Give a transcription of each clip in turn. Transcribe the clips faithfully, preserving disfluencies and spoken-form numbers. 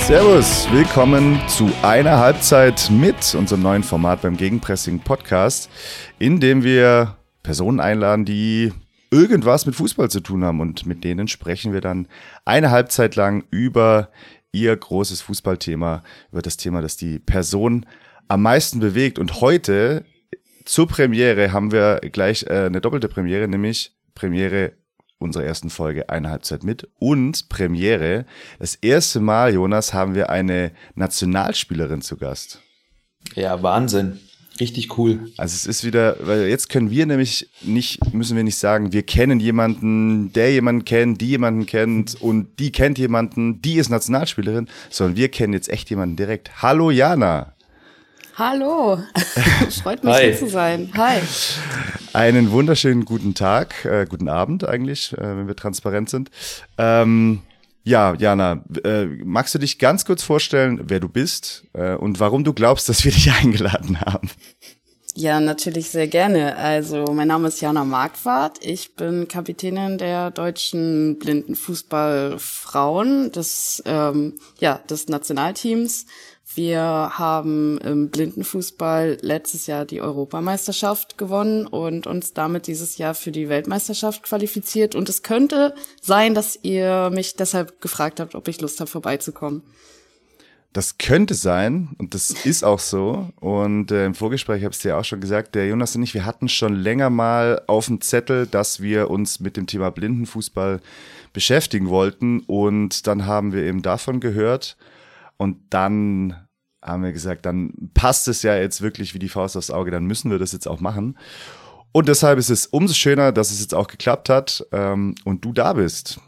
Servus, willkommen zu einer Halbzeit mit unserem neuen Format beim Gegenpressing Podcast, in dem wir Personen einladen, die irgendwas mit Fußball zu tun haben, und mit denen sprechen wir dann eine Halbzeit lang über ihr großes Fußballthema, über das Thema, das die Person am meisten bewegt. Und heute zur Premiere haben wir gleich äh, eine doppelte Premiere, nämlich Premiere unserer ersten Folge Eine Halbzeit mit und Premiere. Das erste Mal, Jonas, haben wir eine Nationalspielerin zu Gast. Ja, Wahnsinn. Richtig cool. Also es ist wieder, weil jetzt können wir nämlich nicht, müssen wir nicht sagen, wir kennen jemanden, der jemanden kennt, die jemanden kennt und die kennt jemanden, die ist Nationalspielerin, sondern wir kennen jetzt echt jemanden direkt. Hallo Jana. Hallo, freut mich, hier zu sein. Hi. Einen wunderschönen guten Tag, äh, guten Abend eigentlich, äh, wenn wir transparent sind. Ähm, ja, Jana, äh, magst du dich ganz kurz vorstellen, wer du bist äh, und warum du glaubst, dass wir dich eingeladen haben? Ja, natürlich sehr gerne. Also mein Name ist Jana Marquardt. Ich bin Kapitänin der deutschen Blindenfußballfrauen des, ähm, ja, des Nationalteams. Wir haben im Blindenfußball letztes Jahr die Europameisterschaft gewonnen und uns damit dieses Jahr für die Weltmeisterschaft qualifiziert. Und es könnte sein, dass ihr mich deshalb gefragt habt, ob ich Lust habe, vorbeizukommen. Das könnte sein und das ist auch so. Und äh, im Vorgespräch habe ich es dir auch schon gesagt, der Jonas und ich, wir hatten schon länger mal auf dem Zettel, dass wir uns mit dem Thema Blindenfußball beschäftigen wollten. Und dann haben wir eben davon gehört. Und dann haben wir gesagt, dann passt es ja jetzt wirklich wie die Faust aufs Auge, dann müssen wir das jetzt auch machen. Und deshalb ist es umso schöner, dass es jetzt auch geklappt hat ähm, und du da bist.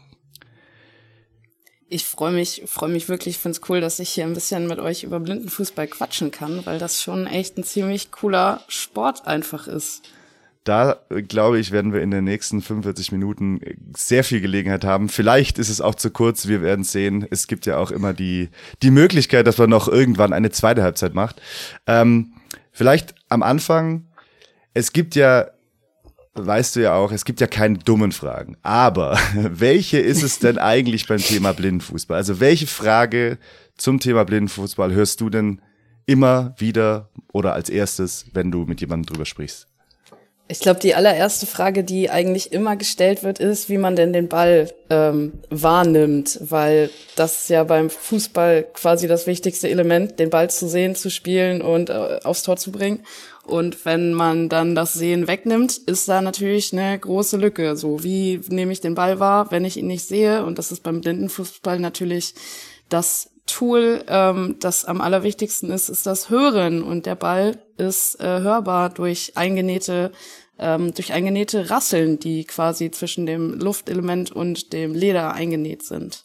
Ich freue mich, freue mich wirklich, finde es cool, dass ich hier ein bisschen mit euch über Blindenfußball quatschen kann, weil das schon echt ein ziemlich cooler Sport einfach ist. Da, glaube ich, werden wir in den nächsten fünfundvierzig Minuten sehr viel Gelegenheit haben. Vielleicht ist es auch zu kurz, wir werden sehen. Es gibt ja auch immer die die Möglichkeit, dass man noch irgendwann eine zweite Halbzeit macht. Ähm, vielleicht am Anfang, es gibt ja, weißt du ja auch, es gibt ja keine dummen Fragen. Aber welche ist es denn eigentlich beim Thema Blindenfußball? Also welche Frage zum Thema Blindenfußball hörst du denn immer wieder oder als erstes, wenn du mit jemandem drüber sprichst? Ich glaube, die allererste Frage, die eigentlich immer gestellt wird, ist, wie man denn den Ball ähm, wahrnimmt, weil das ist ja beim Fußball quasi das wichtigste Element, den Ball zu sehen, zu spielen und äh, aufs Tor zu bringen. Und wenn man dann das Sehen wegnimmt, ist da natürlich eine große Lücke. So, wie nehme ich den Ball wahr, wenn ich ihn nicht sehe? Und das ist beim Blindenfußball natürlich das Tool, ähm, das am allerwichtigsten ist, ist das Hören. Und der Ball ist äh, hörbar durch eingenähte ähm, durch eingenähte Rasseln, die quasi zwischen dem Luftelement und dem Leder eingenäht sind.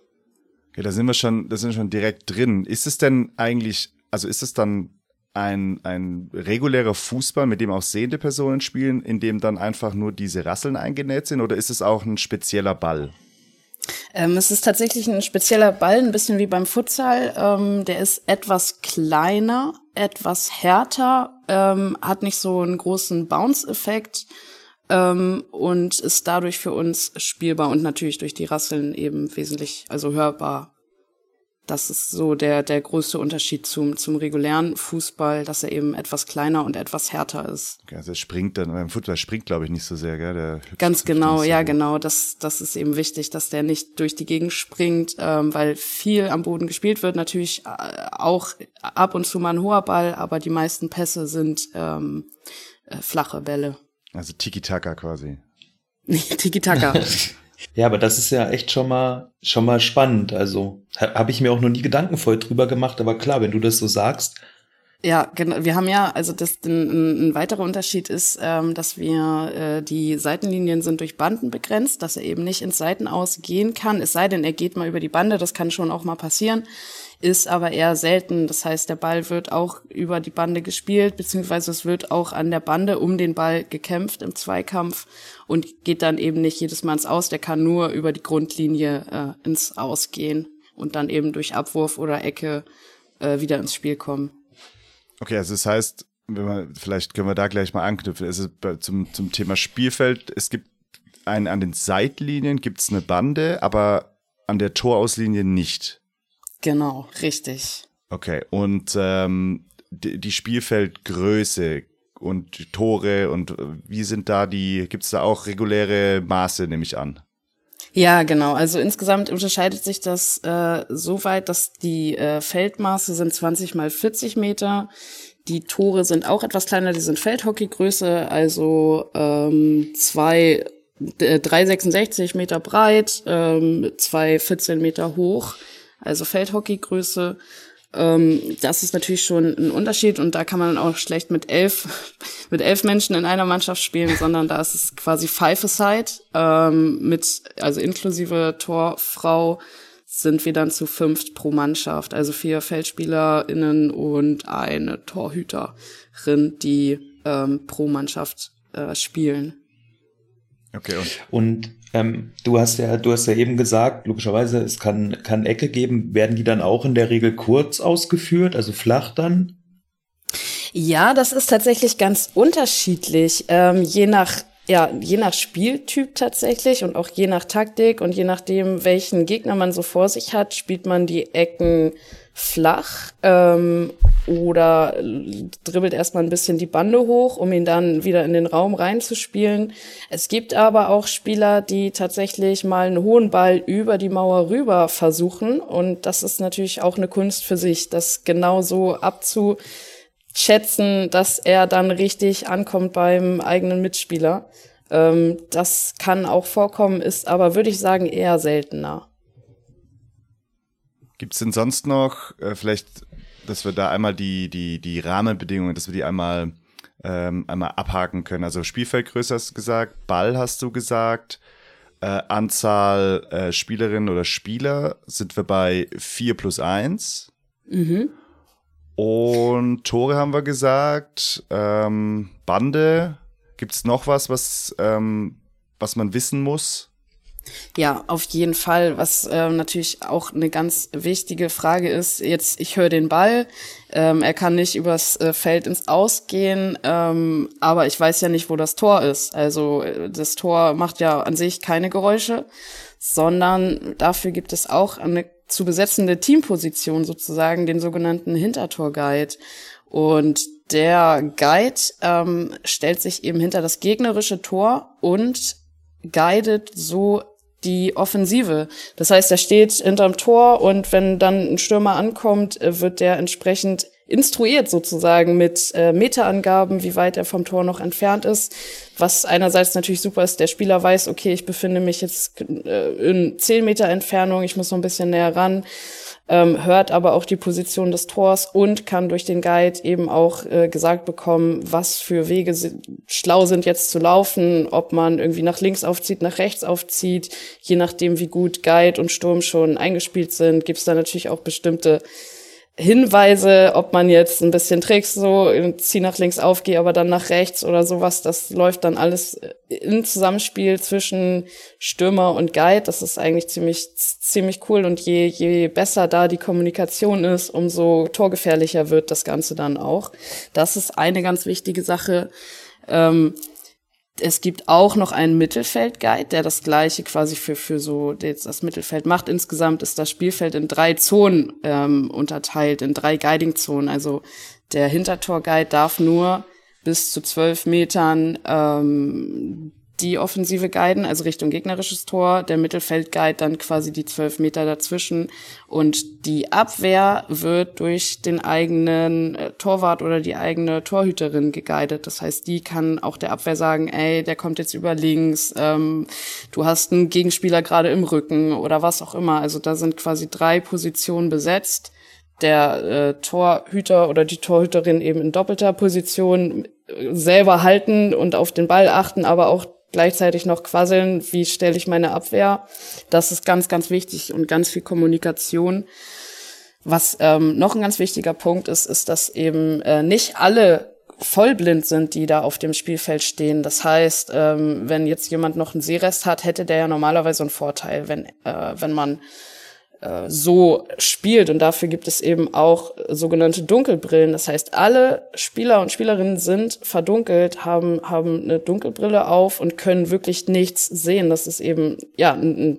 Okay, da sind wir schon, da sind wir schon direkt drin. Ist es denn eigentlich, also ist es dann ein ein regulärer Fußball, mit dem auch sehende Personen spielen, in dem dann einfach nur diese Rasseln eingenäht sind, oder ist es auch ein spezieller Ball? Ähm, es ist tatsächlich ein spezieller Ball, ein bisschen wie beim Futsal. Ähm, der ist etwas kleiner, etwas härter, ähm, hat nicht so einen großen Bounce-Effekt ähm, und ist dadurch für uns spielbar und natürlich durch die Rasseln eben wesentlich, also hörbar. Das ist so der der größte Unterschied zum zum regulären Fußball, dass er eben etwas kleiner und etwas härter ist. Okay, also er springt dann, beim Fußball springt, glaube ich, nicht so sehr, gell? Der Ganz genau, ja so genau. Das das ist eben wichtig, dass der nicht durch die Gegend springt, ähm, weil viel am Boden gespielt wird. Natürlich äh, auch ab und zu mal ein hoher Ball, aber die meisten Pässe sind ähm, äh, flache Bälle. Also Tiki-Taka quasi. Tiki-Taka. Ja, aber das ist ja echt schon mal schon mal spannend. Also ha, habe ich mir auch noch nie Gedanken voll drüber gemacht, aber klar, wenn du das so sagst. Ja, genau. Wir haben ja, also das ein, ein weiterer Unterschied ist, ähm, dass wir äh, die Seitenlinien sind durch Banden begrenzt, dass er eben nicht ins Seitenaus gehen kann. Es sei denn, er geht mal über die Bande, das kann schon auch mal passieren, ist aber eher selten. Das heißt, der Ball wird auch über die Bande gespielt, beziehungsweise es wird auch an der Bande um den Ball gekämpft im Zweikampf und geht dann eben nicht jedes Mal ins Aus. Der kann nur über die Grundlinie äh, ins Aus gehen und dann eben durch Abwurf oder Ecke äh, wieder ins Spiel kommen. Okay, also das heißt, wenn wir, vielleicht können wir da gleich mal anknüpfen. Also zum, zum Thema Spielfeld, es gibt ein, an den Seitlinien gibt es eine Bande, aber an der Torauslinie nicht. Genau, richtig. Okay, und ähm, die, die Spielfeldgröße und Tore und wie sind da die, gibt es da auch reguläre Maße, nehme ich an? Ja, genau. Also insgesamt unterscheidet sich das äh, so weit, dass die äh, Feldmaße sind zwanzig mal vierzig Meter. Die Tore sind auch etwas kleiner, die sind Feldhockeygröße, also ähm, zwei, äh, drei Komma sechsundsechzig Meter breit, ähm, zwei Komma vierzehn Meter hoch, also Feldhockeygröße. Ähm, das ist natürlich schon ein Unterschied und da kann man auch schlecht mit elf mit elf Menschen in einer Mannschaft spielen, sondern da ist es quasi Five-a-Side ähm, mit, also inklusive Torfrau sind wir dann zu fünft pro Mannschaft, also vier FeldspielerInnen und eine Torhüterin, die ähm, pro Mannschaft äh, spielen. Okay. Und, und ähm, du hast ja, du hast ja eben gesagt, logischerweise, es kann, kann Ecke geben. Werden die dann auch in der Regel kurz ausgeführt, also flach dann? Ja, das ist tatsächlich ganz unterschiedlich, ähm, je nach ja, je nach Spieltyp tatsächlich und auch je nach Taktik und je nachdem, welchen Gegner man so vor sich hat, spielt man die Ecken flach ähm, oder dribbelt erstmal ein bisschen die Bande hoch, um ihn dann wieder in den Raum reinzuspielen. Es gibt aber auch Spieler, die tatsächlich mal einen hohen Ball über die Mauer rüber versuchen und das ist natürlich auch eine Kunst für sich, das genau so abzuschätzen, dass er dann richtig ankommt beim eigenen Mitspieler. Ähm, das kann auch vorkommen, ist aber, würde ich sagen, eher seltener. Gibt es denn sonst noch äh, vielleicht, dass wir da einmal die die die Rahmenbedingungen, dass wir die einmal ähm, einmal abhaken können? Also Spielfeldgröße hast du gesagt, Ball hast du gesagt, äh, Anzahl äh, Spielerinnen oder Spieler sind wir bei vier plus eins. Mhm. Und Tore haben wir gesagt, ähm, Bande. Gibt es noch was, was ähm, was man wissen muss? Ja, auf jeden Fall. Was ähm, natürlich auch eine ganz wichtige Frage ist, jetzt, ich höre den Ball, ähm, er kann nicht übers äh, Feld ins Aus gehen, ähm, aber ich weiß ja nicht, wo das Tor ist. Also das Tor macht ja an sich keine Geräusche, sondern dafür gibt es auch eine zu besetzende Teamposition sozusagen, den sogenannten Hintertorguide. Und der Guide ähm, stellt sich eben hinter das gegnerische Tor und guidet so die Offensive. Das heißt, er steht hinterm Tor und wenn dann ein Stürmer ankommt, wird der entsprechend instruiert sozusagen mit äh, Meterangaben, wie weit er vom Tor noch entfernt ist. Was einerseits natürlich super ist, der Spieler weiß, okay, ich befinde mich jetzt äh, in zehn Meter Entfernung, ich muss noch ein bisschen näher ran. Ähm, hört aber auch die Position des Tors und kann durch den Guide eben auch äh, gesagt bekommen, was für Wege sind, schlau sind jetzt zu laufen, ob man irgendwie nach links aufzieht, nach rechts aufzieht. Je nachdem, wie gut Guide und Sturm schon eingespielt sind, gibt es da natürlich auch bestimmte Hinweise, ob man jetzt ein bisschen trickst, so zieh nach links auf, geh aber dann nach rechts oder sowas. Das läuft dann alles im Zusammenspiel zwischen Stürmer und Guide. Das ist eigentlich ziemlich ziemlich cool und je je besser da die Kommunikation ist, umso torgefährlicher wird das Ganze dann auch. Das ist eine ganz wichtige Sache. Ähm, Es gibt auch noch einen Mittelfeld-Guide, der das Gleiche quasi für für so jetzt das Mittelfeld macht. Insgesamt ist das Spielfeld in drei Zonen ähm, unterteilt, in drei Guiding-Zonen. Also der Hintertor-Guide darf nur bis zu zwölf Metern ähm, die Offensive guiden, also Richtung gegnerisches Tor. Der Mittelfeld-Guide dann quasi die zwölf Meter dazwischen. Und die Abwehr wird durch den eigenen äh, Torwart oder die eigene Torhüterin geguidet. Das heißt, die kann auch der Abwehr sagen, ey, der kommt jetzt über links, ähm, du hast einen Gegenspieler gerade im Rücken oder was auch immer. Also da sind quasi drei Positionen besetzt. Der äh, Torhüter oder die Torhüterin eben in doppelter Position äh, selber halten und auf den Ball achten, aber auch gleichzeitig noch quasseln, wie stelle ich meine Abwehr. Das ist ganz, ganz wichtig und ganz viel Kommunikation. Was ähm, noch ein ganz wichtiger Punkt ist, ist, dass eben äh, nicht alle vollblind sind, die da auf dem Spielfeld stehen. Das heißt, ähm, wenn jetzt jemand noch einen Sehrest hat, hätte der ja normalerweise einen Vorteil, wenn äh, wenn man so spielt und dafür gibt es eben auch sogenannte Dunkelbrillen. Das heißt, alle Spieler und Spielerinnen sind verdunkelt, haben haben eine Dunkelbrille auf und können wirklich nichts sehen. Das ist eben ja ein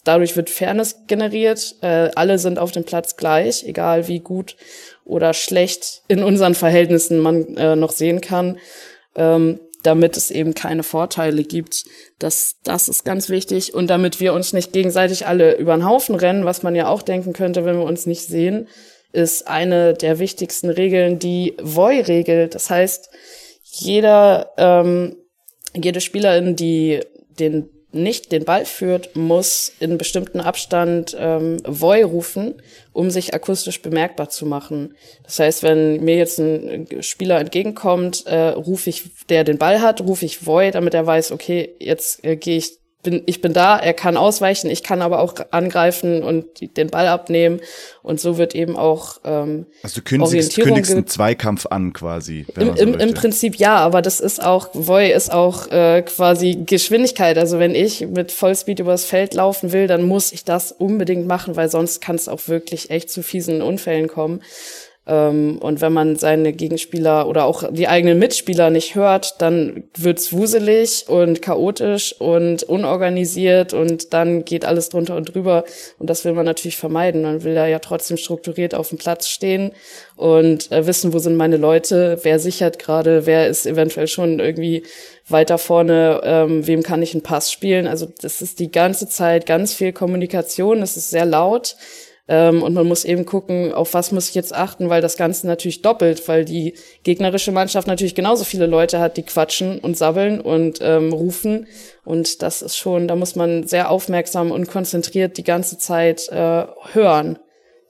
dadurch wird Fairness generiert. Äh, alle sind auf dem Platz gleich, egal wie gut oder schlecht in unseren Verhältnissen man äh, noch sehen kann, ähm, damit es eben keine Vorteile gibt. Das, das ist ganz wichtig. Und damit wir uns nicht gegenseitig alle über den Haufen rennen, was man ja auch denken könnte, wenn wir uns nicht sehen, ist eine der wichtigsten Regeln die V O I-Regel. Das heißt, jeder, ähm, jede Spielerin, die den nicht den Ball führt, muss in bestimmten Abstand ähm, V O I rufen, um sich akustisch bemerkbar zu machen. Das heißt, wenn mir jetzt ein Spieler entgegenkommt, äh, rufe ich, der den Ball hat, rufe ich V O I, damit er weiß, okay, jetzt äh, gehe ich, bin, ich bin da, er kann ausweichen, ich kann aber auch angreifen und den Ball abnehmen. Und so wird eben auch ähm, also du kündigst, kündigst einen Zweikampf an quasi. Im, so im, Im Prinzip ja, aber das ist auch, V O I ist auch äh, quasi Geschwindigkeit. Also wenn ich mit Vollspeed übers Feld laufen will, dann muss ich das unbedingt machen, weil sonst kann es auch wirklich echt zu fiesen Unfällen kommen. Ähm, und wenn man seine Gegenspieler oder auch die eigenen Mitspieler nicht hört, dann wird's wuselig und chaotisch und unorganisiert und dann geht alles drunter und drüber. Und das will man natürlich vermeiden. Man will da ja trotzdem strukturiert auf dem Platz stehen und äh, wissen, wo sind meine Leute, wer sichert gerade, wer ist eventuell schon irgendwie weiter vorne, ähm, wem kann ich einen Pass spielen. Also das ist die ganze Zeit ganz viel Kommunikation, es ist sehr laut. Ähm, und man muss eben gucken, auf was muss ich jetzt achten, weil das Ganze natürlich doppelt, weil die gegnerische Mannschaft natürlich genauso viele Leute hat, die quatschen und sabbeln und ähm, rufen. Und das ist schon, da muss man sehr aufmerksam und konzentriert die ganze Zeit äh, hören.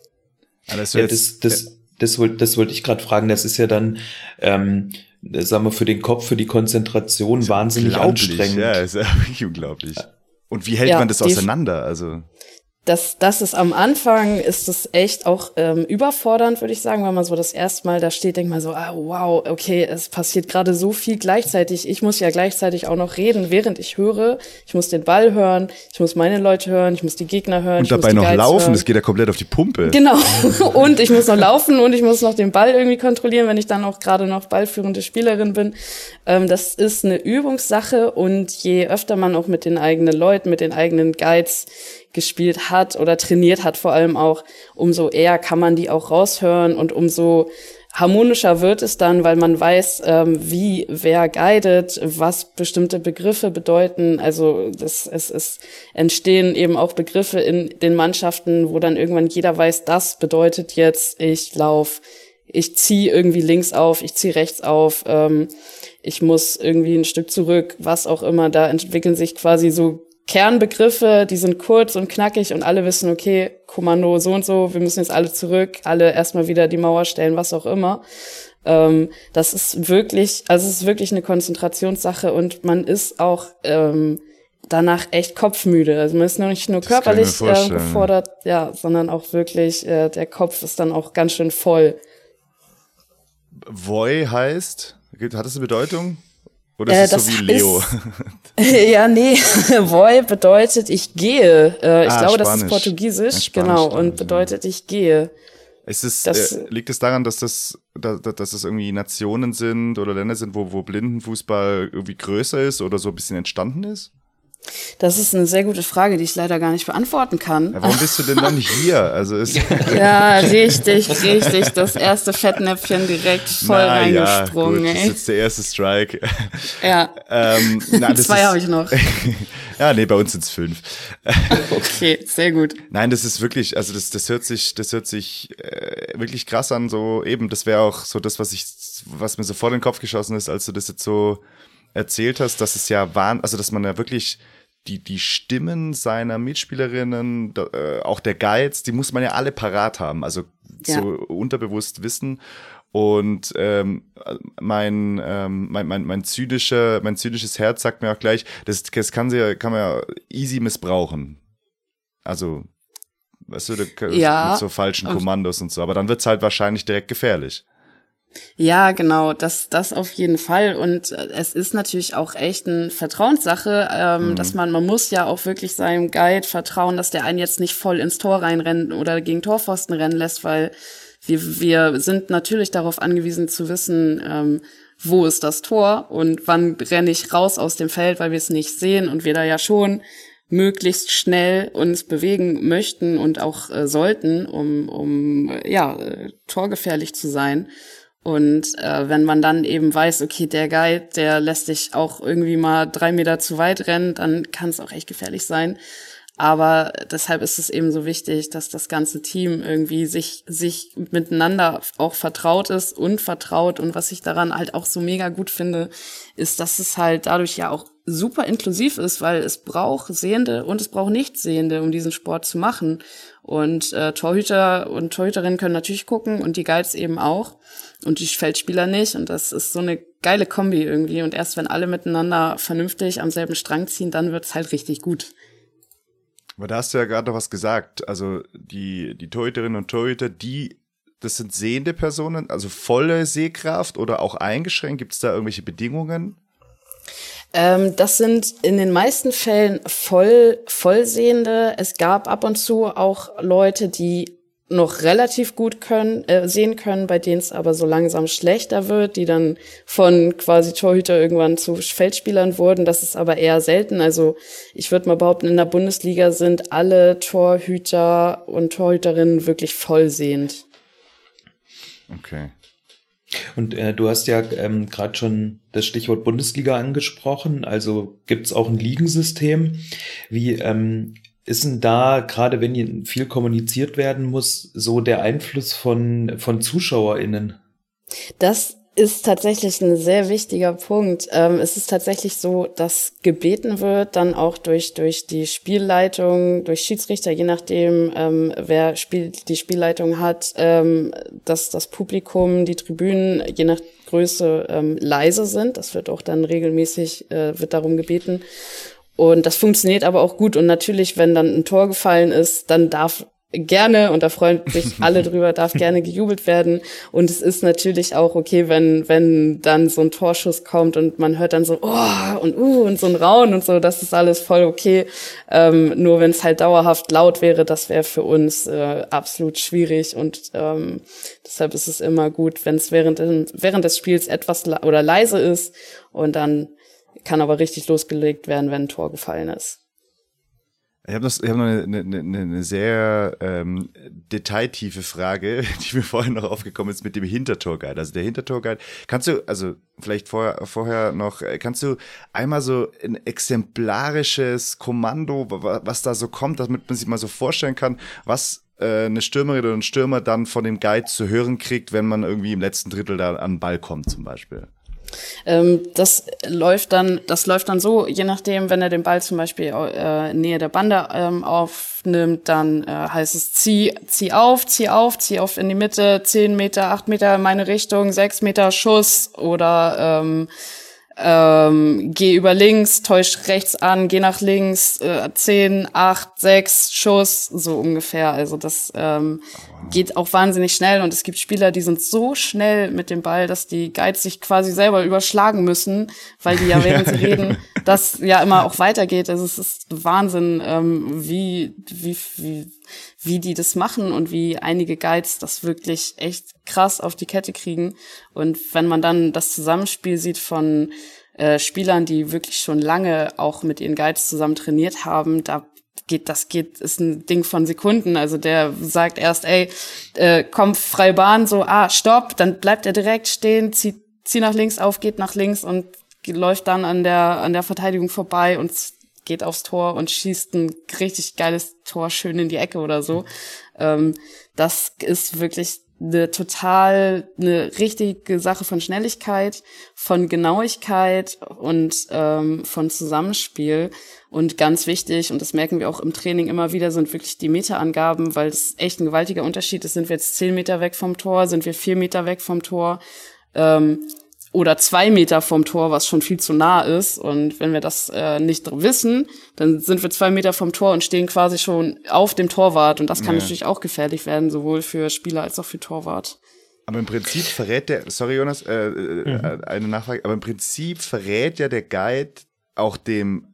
Also ja, das, das, das wollte das wollte ich gerade fragen. Das ist ja dann, ähm, sagen wir, für den Kopf, für die Konzentration wahnsinnig anstrengend. Ja, ist ja wirklich unglaublich. Und wie hält ja, man das auseinander? Also Das, das ist am Anfang, ist es echt auch ähm, überfordernd, würde ich sagen, weil man so das erste Mal da steht, denkt man so, ah, wow, okay, es passiert gerade so viel gleichzeitig. Ich muss ja gleichzeitig auch noch reden, während ich höre. Ich muss den Ball hören, ich muss meine Leute hören, ich muss die Gegner hören. Und dabei noch Guides laufen, hören. Das geht ja komplett auf die Pumpe. Genau, und ich muss noch laufen und ich muss noch den Ball irgendwie kontrollieren, wenn ich dann auch gerade noch ballführende Spielerin bin. Ähm, das ist eine Übungssache und je öfter man auch mit den eigenen Leuten, mit den eigenen Guides gespielt hat oder trainiert hat vor allem auch, umso eher kann man die auch raushören und umso harmonischer wird es dann, weil man weiß, ähm, wie wer guidet, was bestimmte Begriffe bedeuten. Also das, es, es entstehen eben auch Begriffe in den Mannschaften, wo dann irgendwann jeder weiß, das bedeutet jetzt, ich lauf, ich ziehe irgendwie links auf, ich ziehe rechts auf, ähm, ich muss irgendwie ein Stück zurück, was auch immer. Da entwickeln sich quasi so Kernbegriffe, die sind kurz und knackig und alle wissen, okay, Kommando so und so, wir müssen jetzt alle zurück, alle erstmal wieder die Mauer stellen, was auch immer. Ähm, das ist wirklich, also es ist wirklich eine Konzentrationssache und man ist auch ähm, danach echt kopfmüde. Also man ist nicht nur das körperlich äh, gefordert, ja, sondern auch wirklich, äh, der Kopf ist dann auch ganz schön voll. V O I heißt, hat das eine Bedeutung? Oder ist äh, es so wie Leo? Ist, ja, nee, V O I bedeutet, ich gehe. Äh, ich ah, glaube, Spanisch. Das ist Portugiesisch, ja, Spanisch, genau, und bedeutet, ich gehe. Ist es, das, äh, liegt es daran, dass das, dass, dass das irgendwie Nationen sind oder Länder sind, wo, wo Blindenfußball irgendwie größer ist oder so ein bisschen entstanden ist? Das ist eine sehr gute Frage, die ich leider gar nicht beantworten kann. Ja, warum bist du denn noch nicht hier? Also ist ja, richtig, richtig. Das erste Fettnäpfchen direkt voll na, reingesprungen. Ja, gut, das ist jetzt der erste Strike. Ja, ähm, na, das zwei habe ich noch. Ja, nee, bei uns sind es fünf. Okay, sehr gut. Nein, das ist wirklich, also das, das hört sich, das hört sich äh, wirklich krass an. So eben, das wäre auch so das, was ich, was mir so vor den Kopf geschossen ist, als du das jetzt so erzählt hast, dass es ja waren, also dass man ja wirklich die die Stimmen seiner Mitspielerinnen, da, äh, auch der Guides, die muss man ja alle parat haben, also ja. so unterbewusst wissen. Und ähm, mein, ähm, mein mein mein zynischer mein zynisches Herz sagt mir auch gleich, das, das kann sie ja, kann man ja easy missbrauchen. Also weißt du, da, ja. mit so falschen Kommandos und so, aber dann wird's halt wahrscheinlich direkt gefährlich. Ja, genau, das das auf jeden Fall und es ist natürlich auch echt eine Vertrauenssache, ähm, mhm. dass man man muss ja auch wirklich seinem Guide vertrauen, dass der einen jetzt nicht voll ins Tor reinrennt oder gegen Torpfosten rennen lässt, weil wir wir sind natürlich darauf angewiesen zu wissen, ähm, wo ist das Tor und wann renne ich raus aus dem Feld, weil wir es nicht sehen und wir da ja schon möglichst schnell uns bewegen möchten und auch äh, sollten, um, um ja, äh, torgefährlich zu sein. Und äh, wenn man dann eben weiß, okay, der Guide, der lässt dich auch irgendwie mal drei Meter zu weit rennen, dann kann es auch echt gefährlich sein. Aber deshalb ist es eben so wichtig, dass das ganze Team irgendwie sich sich miteinander auch vertraut ist und vertraut. Und was ich daran halt auch so mega gut finde, ist, dass es halt dadurch ja auch super inklusiv ist, weil es braucht Sehende und es braucht Nichtsehende, um diesen Sport zu machen. Und äh, Torhüter und Torhüterinnen können natürlich gucken und die Guides eben auch und die Feldspieler nicht. Und das ist so eine geile Kombi irgendwie. Und erst wenn alle miteinander vernünftig am selben Strang ziehen, dann wird's halt richtig gut. Aber da hast du ja gerade noch was gesagt. Also die, die Torhüterinnen und Torhüter, die, das sind sehende Personen, also volle Sehkraft oder auch eingeschränkt? Gibt es da irgendwelche Bedingungen? Ähm, das sind in den meisten Fällen voll, Vollsehende. Es gab ab und zu auch Leute, die noch relativ gut können, äh, sehen können, bei denen es aber so langsam schlechter wird, die dann von quasi Torhüter irgendwann zu Feldspielern wurden. Das ist aber eher selten. Also ich würde mal behaupten, in der Bundesliga sind alle Torhüter und Torhüterinnen wirklich vollsehend. Okay. Und äh, du hast ja ähm, gerade schon das Stichwort Bundesliga angesprochen. Also gibt's auch ein Ligensystem. Wie ähm, ist denn da, gerade wenn viel kommuniziert werden muss, so der Einfluss von von ZuschauerInnen? Das ist tatsächlich ein sehr wichtiger Punkt. Ähm, es ist tatsächlich so, dass gebeten wird, dann auch durch durch die Spielleitung, durch Schiedsrichter, je nachdem, ähm, wer Spiel, die Spielleitung hat, ähm, dass das Publikum, die Tribünen, je nach Größe ähm, leise sind. Das wird auch dann regelmäßig, äh, wird darum gebeten. Und das funktioniert aber auch gut. Und natürlich, wenn dann ein Tor gefallen ist, dann darf gerne, und da freuen sich alle drüber, darf gerne gejubelt werden. Und es ist natürlich auch okay, wenn wenn dann so ein Torschuss kommt und man hört dann so oh und uh und so ein Raunen und so, das ist alles voll okay. Ähm, nur wenn es halt dauerhaft laut wäre, das wäre für uns äh, absolut schwierig. Und ähm, deshalb ist es immer gut, wenn es während während des Spiels etwas le- oder leise ist, und dann kann aber richtig losgelegt werden, wenn ein Tor gefallen ist. Ich habe noch, ich hab noch eine, eine, eine sehr ähm, detailtiefe Frage, die mir vorhin noch aufgekommen ist mit dem Hintertorguide. Also der Hintertorguide, kannst du, also vielleicht vorher, vorher noch, kannst du einmal so ein exemplarisches Kommando, was da so kommt, damit man sich mal so vorstellen kann, was äh, eine Stürmerin oder ein Stürmer dann von dem Guide zu hören kriegt, wenn man irgendwie im letzten Drittel da an den Ball kommt zum Beispiel? Ähm, das läuft dann, das läuft dann so, je nachdem, wenn er den Ball zum Beispiel äh, Nähe der Bande ähm, aufnimmt, dann äh, heißt es zieh, zieh auf, zieh auf, zieh auf in die Mitte, zehn Meter, acht Meter in meine Richtung, sechs Meter Schuss oder ähm, ähm, geh über links, täusch rechts an, geh nach links, äh, zehn, acht, sechs, Schuss, so ungefähr. Also das ähm, geht auch wahnsinnig schnell, und es gibt Spieler, die sind so schnell mit dem Ball, dass die Guides sich quasi selber überschlagen müssen, weil die ja, während sie reden, das ja immer auch weitergeht. Also es ist Wahnsinn, ähm, wie, wie, wie, wie die das machen und wie einige Guides das wirklich echt krass auf die Kette kriegen. Und wenn man dann das Zusammenspiel sieht von äh, Spielern, die wirklich schon lange auch mit ihren Guides zusammen trainiert haben, da geht, das geht, ist ein Ding von Sekunden. Also der sagt erst, ey, äh, komm, freie Bahn, so, ah, stopp, dann bleibt er direkt stehen, zieht, zieh nach links auf, geht nach links und läuft dann an der, an der Verteidigung vorbei und geht aufs Tor und schießt ein richtig geiles Tor schön in die Ecke oder so. Ähm, das ist wirklich eine total, eine richtige Sache von Schnelligkeit, von Genauigkeit und ähm, von Zusammenspiel. Und ganz wichtig, und das merken wir auch im Training immer wieder, sind wirklich die Meterangaben, weil das echt ein gewaltiger Unterschied ist. Sind wir jetzt zehn Meter weg vom Tor, sind wir vier Meter weg vom Tor, ähm, oder zwei Meter vom Tor, was schon viel zu nah ist. Und wenn wir das äh, nicht wissen, dann sind wir zwei Meter vom Tor und stehen quasi schon auf dem Torwart. Und das kann ja natürlich auch gefährlich werden, sowohl für Spieler als auch für Torwart. Aber im Prinzip verrät der, sorry Jonas, äh, mhm. eine Nachfrage, aber im Prinzip verrät ja der Guide auch dem,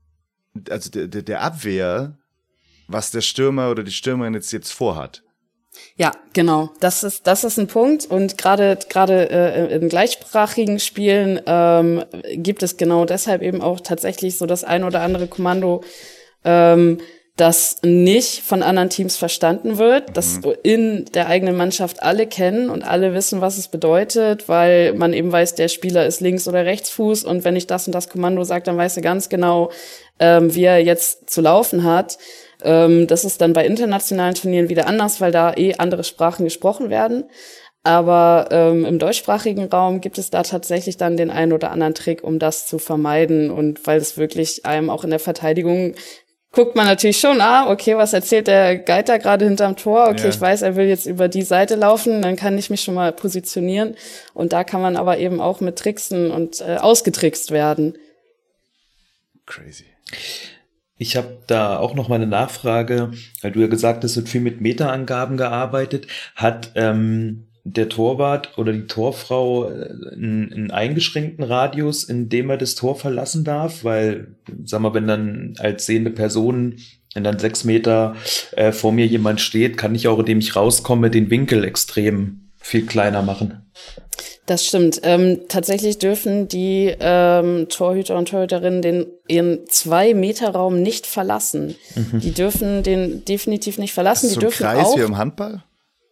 also der, der Abwehr, was der Stürmer oder die Stürmerin jetzt, jetzt vorhat. Ja, genau. Das ist das ist ein Punkt, und gerade gerade äh, in gleichsprachigen Spielen ähm, gibt es genau deshalb eben auch tatsächlich so das ein oder andere Kommando, ähm, das nicht von anderen Teams verstanden wird, dass in der eigenen Mannschaft alle kennen und alle wissen, was es bedeutet, weil man eben weiß, der Spieler ist Links- oder Rechtsfuß und wenn ich das und das Kommando sage, dann weiß er ganz genau, ähm, wie er jetzt zu laufen hat. Ähm, das ist dann bei internationalen Turnieren wieder anders, weil da eh andere Sprachen gesprochen werden. Aber ähm, im deutschsprachigen Raum gibt es da tatsächlich dann den einen oder anderen Trick, um das zu vermeiden und weil es wirklich einem auch in der Verteidigung guckt man natürlich schon, ah, okay, was erzählt der Geiter gerade hinterm Tor? Okay, ja. Ich weiß, er will jetzt über die Seite laufen, dann kann ich mich schon mal positionieren. Und da kann man aber eben auch mit Tricksen und äh, ausgetrickst werden. Crazy. Ich habe da auch noch mal eine Nachfrage, weil du ja gesagt hast, es wird viel mit Meterangaben gearbeitet. Hat ähm, der Torwart oder die Torfrau einen, einen eingeschränkten Radius, in dem er das Tor verlassen darf? Weil, sag mal, wenn dann als sehende Person, wenn dann sechs Meter äh, vor mir jemand steht, kann ich auch, indem ich rauskomme, den Winkel extrem viel kleiner machen. Das stimmt. Ähm, tatsächlich dürfen die ähm, Torhüter und Torhüterinnen den ihren Zwei-Meter-Raum nicht verlassen. Mhm. Die dürfen den definitiv nicht verlassen. Ist die so ein dürfen Kreis auch, wie im Handball?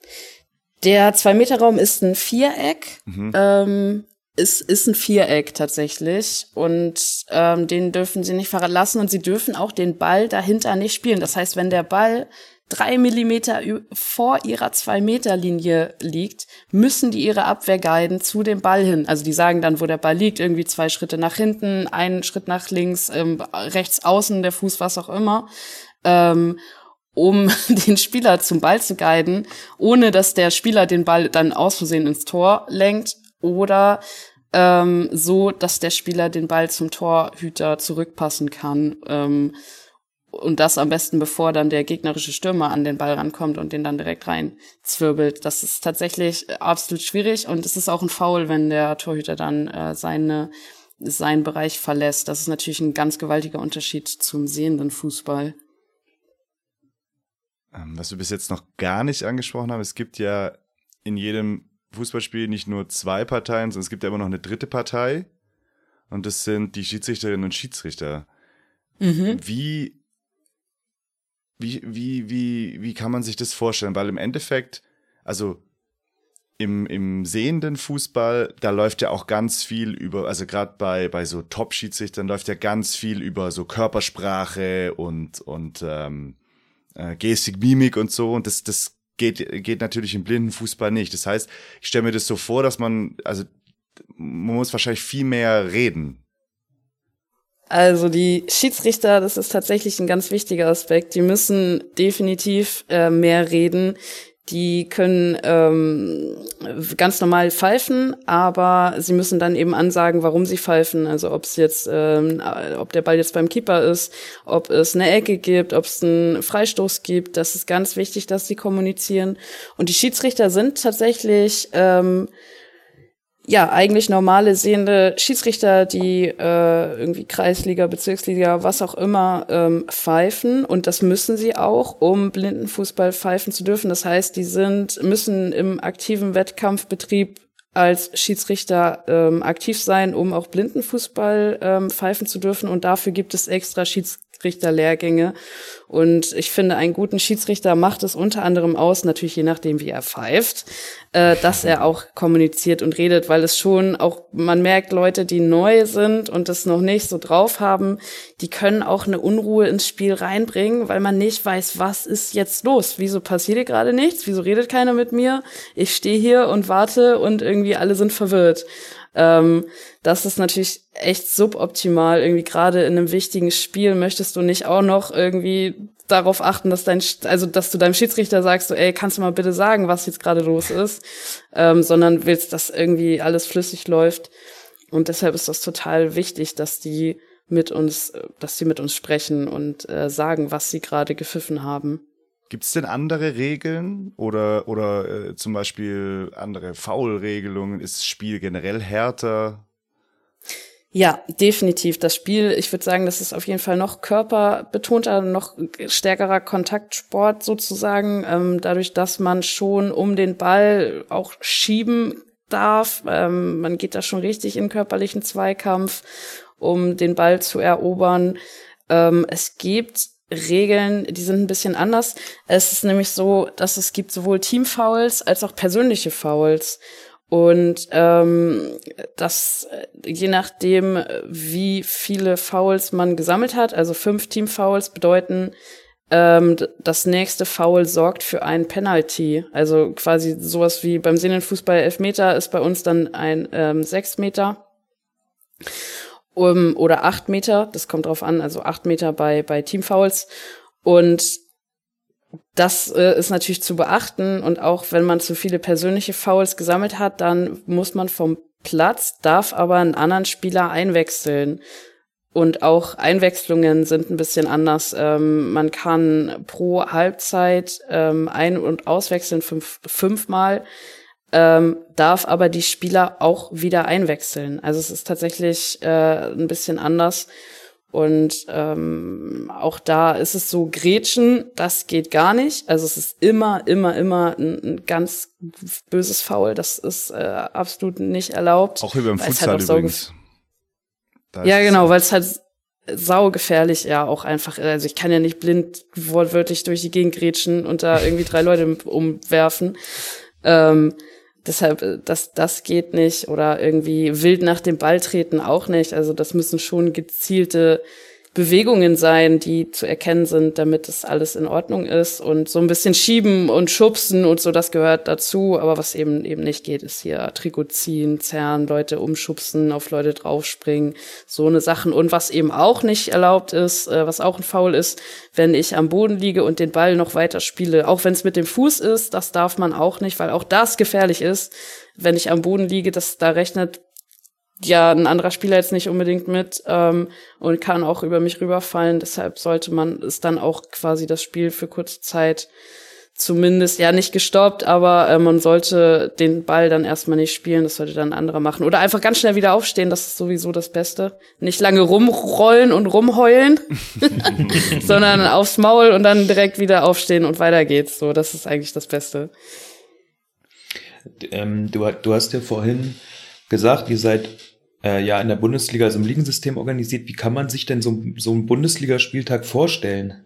Der Zwei-Meter-Raum ist ein Viereck, mhm. ähm, ist, ist ein Viereck tatsächlich und ähm, den dürfen sie nicht verlassen und sie dürfen auch den Ball dahinter nicht spielen. Das heißt, wenn der Ball drei Millimeter vor ihrer Zwei-Meter-Linie liegt, müssen die ihre Abwehr guiden zu dem Ball hin. Also die sagen dann, wo der Ball liegt, irgendwie zwei Schritte nach hinten, einen Schritt nach links, ähm, rechts außen, der Fuß, was auch immer. Ähm, um den Spieler zum Ball zu guiden, ohne dass der Spieler den Ball dann aus Versehen ins Tor lenkt oder ähm, so, dass der Spieler den Ball zum Torhüter zurückpassen kann. Ähm, und das am besten, bevor dann der gegnerische Stürmer an den Ball rankommt und den dann direkt reinzwirbelt. Das ist tatsächlich absolut schwierig und es ist auch ein Foul, wenn der Torhüter dann äh, seine, seinen Bereich verlässt. Das ist natürlich ein ganz gewaltiger Unterschied zum sehenden Fußball. Was wir bis jetzt noch gar nicht angesprochen haben, es gibt ja in jedem Fußballspiel nicht nur zwei Parteien, sondern es gibt ja immer noch eine dritte Partei und das sind die Schiedsrichterinnen und Schiedsrichter. Mhm. Wie, wie, wie, wie, wie kann man sich das vorstellen? Weil im Endeffekt, also im, im sehenden Fußball, da läuft ja auch ganz viel über, also gerade bei, bei so Top-Schiedsrichtern läuft ja ganz viel über so Körpersprache und, und ähm, Gestik, Mimik und so und das, das geht, geht natürlich im Blindenfußball nicht. Das heißt, ich stelle mir das so vor, dass man, also man muss wahrscheinlich viel mehr reden. Also die Schiedsrichter, das ist tatsächlich ein ganz wichtiger Aspekt. Die müssen definitiv äh, mehr reden. Die können ähm, ganz normal pfeifen, aber sie müssen dann eben ansagen, warum sie pfeifen. Also ob es jetzt, ähm, ob der Ball jetzt beim Keeper ist, ob es eine Ecke gibt, ob es einen Freistoß gibt. Das ist ganz wichtig, dass sie kommunizieren. Und die Schiedsrichter sind tatsächlich ähm, ja eigentlich normale sehende Schiedsrichter, die äh, irgendwie Kreisliga, Bezirksliga, was auch immer ähm, pfeifen und das müssen sie auch, um Blindenfußball pfeifen zu dürfen. Das heißt, die sind müssen im aktiven Wettkampfbetrieb als Schiedsrichter ähm, aktiv sein, um auch Blindenfußball ähm, pfeifen zu dürfen und dafür gibt es extra Schiedsrichterlehrgänge. Und ich finde, einen guten Schiedsrichter macht es unter anderem aus, natürlich je nachdem, wie er pfeift, äh, dass er auch kommuniziert und redet, weil es schon auch, man merkt, Leute, die neu sind und das noch nicht so drauf haben, die können auch eine Unruhe ins Spiel reinbringen, weil man nicht weiß, was ist jetzt los? Wieso passiert hier gerade nichts? Wieso redet keiner mit mir? Ich stehe hier und warte und irgendwie alle sind verwirrt. Ähm, das ist natürlich echt suboptimal. Irgendwie gerade in einem wichtigen Spiel möchtest du nicht auch noch irgendwie darauf achten, dass dein, also dass du deinem Schiedsrichter sagst, so, ey, kannst du mal bitte sagen, was jetzt gerade los ist, ähm, sondern willst, dass irgendwie alles flüssig läuft. Und deshalb ist das total wichtig, dass die mit uns, dass die mit uns sprechen und äh, sagen, was sie gerade gepfiffen haben. Gibt es denn andere Regeln oder, oder äh, zum Beispiel andere Foul-Regelungen? Ist das Spiel generell härter? Ja, definitiv. Das Spiel, ich würde sagen, das ist auf jeden Fall noch körperbetonter, noch stärkerer Kontaktsport sozusagen, ähm, dadurch, dass man schon um den Ball auch schieben darf. Ähm, man geht da schon richtig in körperlichen Zweikampf, um den Ball zu erobern. Ähm, es gibt Regeln, die sind ein bisschen anders. Es ist nämlich so, dass es gibt sowohl Teamfouls als auch persönliche Fouls. Und ähm, das, je nachdem, wie viele Fouls man gesammelt hat, also fünf Teamfouls bedeuten, ähm, das nächste Foul sorgt für ein Penalty. Also quasi sowas wie beim Seelenfußball Elfmeter ist bei uns dann ein ähm, sechs Meter. Um, oder acht Meter, das kommt drauf an, also acht Meter bei bei Teamfouls. Und das äh, ist natürlich zu beachten. Und auch wenn man zu viele persönliche Fouls gesammelt hat, dann muss man vom Platz, darf aber einen anderen Spieler einwechseln. Und auch Einwechslungen sind ein bisschen anders. Ähm, man kann pro Halbzeit ähm, ein- und auswechseln fünf, fünfmal. Ähm, darf aber die Spieler auch wieder einwechseln. Also es ist tatsächlich äh, ein bisschen anders. Und ähm, auch da ist es so, Grätschen, das geht gar nicht. Also es ist immer, immer, immer ein, ein ganz böses Foul. Das ist äh, absolut nicht erlaubt. Auch über dem Futsal halt übrigens. Ja, genau, weil es halt saugefährlich ja auch einfach, also ich kann ja nicht blind wortwörtlich durch die Gegend grätschen und da irgendwie drei Leute umwerfen. Ähm, Deshalb, das, das geht nicht, oder irgendwie wild nach dem Ball treten auch nicht. Also das müssen schon gezielte Bewegungen sein, die zu erkennen sind, damit das alles in Ordnung ist. Und so ein bisschen schieben und schubsen und so, das gehört dazu. Aber was eben eben nicht geht, ist hier Trikot ziehen, zerren, Leute umschubsen, auf Leute draufspringen, so eine Sachen. Und was eben auch nicht erlaubt ist, äh, was auch ein Foul ist, wenn ich am Boden liege und den Ball noch weiter spiele, auch wenn es mit dem Fuß ist, das darf man auch nicht, weil auch das gefährlich ist. Wenn ich am Boden liege, das da rechnet ja ein anderer Spieler jetzt nicht unbedingt mit ähm, und kann auch über mich rüberfallen. Deshalb sollte man es dann auch quasi das Spiel für kurze Zeit zumindest, ja nicht gestoppt, aber äh, man sollte den Ball dann erstmal nicht spielen, das sollte dann ein anderer machen. Oder einfach ganz schnell wieder aufstehen, das ist sowieso das Beste. Nicht lange rumrollen und rumheulen, sondern aufs Maul und dann direkt wieder aufstehen und weiter geht's. So, das ist eigentlich das Beste. Ähm, du, du hast ja vorhin gesagt, ihr seid äh, ja in der Bundesliga, also im Ligensystem organisiert. Wie kann man sich denn so, so einen Bundesligaspieltag vorstellen?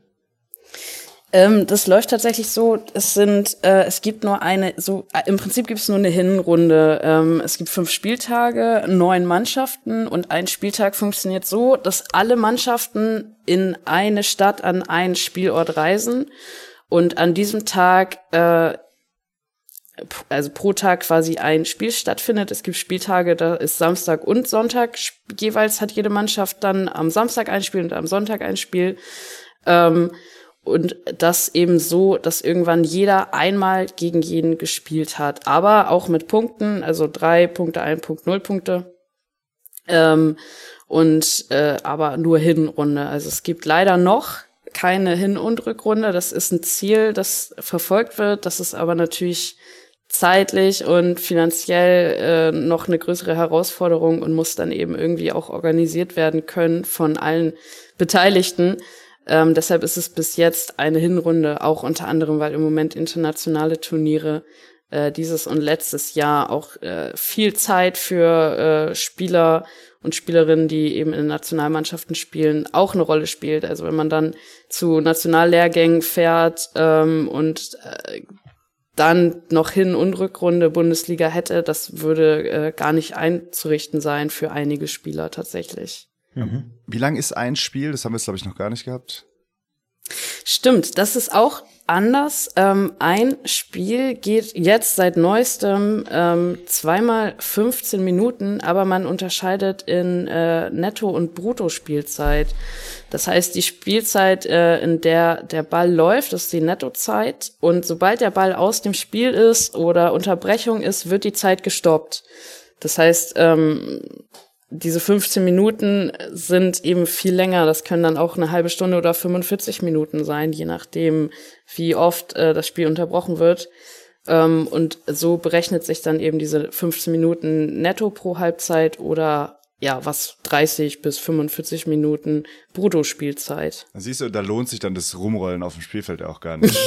Ähm, das läuft tatsächlich so, es sind, äh, es gibt nur eine, so äh, im Prinzip gibt es nur eine Hinrunde. Ähm, es gibt fünf Spieltage, neun Mannschaften und ein Spieltag funktioniert so, dass alle Mannschaften in eine Stadt an einen Spielort reisen und an diesem Tag äh, also pro Tag quasi ein Spiel stattfindet. Es gibt Spieltage, da ist Samstag und Sonntag. Jeweils hat jede Mannschaft dann am Samstag ein Spiel und am Sonntag ein Spiel. Ähm, und das eben so, dass irgendwann jeder einmal gegen jeden gespielt hat. Aber auch mit Punkten, also drei Punkte, ein Punkt, null Punkte. Ähm, und äh, aber nur Hinrunde. Also es gibt leider noch keine Hin- und Rückrunde. Das ist ein Ziel, das verfolgt wird. Das ist aber natürlich zeitlich und finanziell äh, noch eine größere Herausforderung und muss dann eben irgendwie auch organisiert werden können von allen Beteiligten. Ähm, deshalb ist es bis jetzt eine Hinrunde, auch unter anderem, weil im Moment internationale Turniere äh, dieses und letztes Jahr auch äh, viel Zeit für äh, Spieler und Spielerinnen, die eben in Nationalmannschaften spielen, auch eine Rolle spielt. Also wenn man dann zu Nationallehrgängen fährt ähm, und äh, dann noch Hin- und Rückrunde Bundesliga hätte, das würde äh, gar nicht einzurichten sein für einige Spieler tatsächlich. Mhm. Wie lang ist ein Spiel? Das haben wir jetzt, glaube ich, noch gar nicht gehabt. Stimmt, das ist auch anders. Ähm, ein Spiel geht jetzt seit neuestem ähm, zweimal fünfzehn Minuten, aber man unterscheidet in äh, Netto- und Bruttospielzeit. Das heißt, die Spielzeit, äh, in der der Ball läuft, ist die Nettozeit. Und sobald der Ball aus dem Spiel ist oder Unterbrechung ist, wird die Zeit gestoppt. Das heißt, ähm, diese fünfzehn Minuten sind eben viel länger. Das können dann auch eine halbe Stunde oder fünfundvierzig Minuten sein, je nachdem, wie oft äh, das Spiel unterbrochen wird. Ähm, und so berechnet sich dann eben diese fünfzehn Minuten netto pro Halbzeit oder ja, was dreißig bis fünfundvierzig Minuten Bruttospielzeit. Da siehst du, da lohnt sich dann das Rumrollen auf dem Spielfeld auch gar nicht.